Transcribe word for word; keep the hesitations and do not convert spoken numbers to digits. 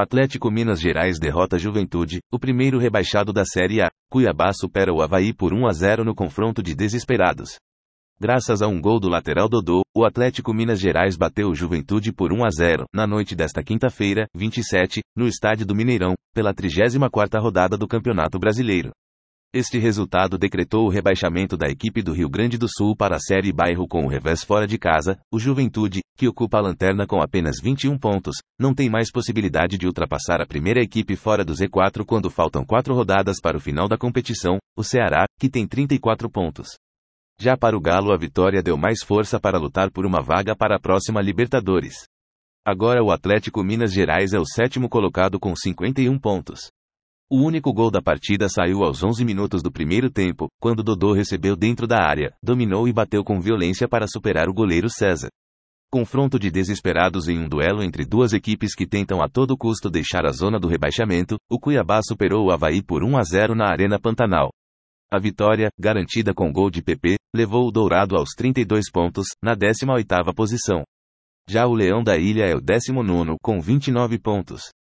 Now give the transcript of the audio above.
Atlético Minas Gerais derrota Juventude, o primeiro rebaixado da Série A. Cuiabá supera o Avaí por um a zero no confronto de desesperados. Graças a um gol do lateral Dodô, o Atlético Minas Gerais bateu o Juventude por um a zero, na noite desta quinta-feira, vinte e sete, no estádio do Mineirão, pela trigésima quarta rodada do Campeonato Brasileiro. Este resultado decretou o rebaixamento da equipe do Rio Grande do Sul para a Série Bairro com o revés fora de casa. O Juventude, que ocupa a lanterna com apenas vinte e um pontos, não tem mais possibilidade de ultrapassar a primeira equipe fora do Z quatro quando faltam quatro rodadas para o final da competição, o Ceará, que tem trinta e quatro pontos. Já para o Galo, a vitória deu mais força para lutar por uma vaga para a próxima Libertadores. Agora o Atlético Minas Gerais é o sétimo colocado com cinquenta e um pontos. O único gol da partida saiu aos onze minutos do primeiro tempo, quando Dodô recebeu dentro da área, dominou e bateu com violência para superar o goleiro César. Confronto de desesperados em um duelo entre duas equipes que tentam a todo custo deixar a zona do rebaixamento, o Cuiabá superou o Avaí por um a zero na Arena Pantanal. A vitória, garantida com gol de P P, levou o Dourado aos trinta e dois pontos, na décima oitava posição. Já o Leão da Ilha é o décimo nono com vinte e nove pontos.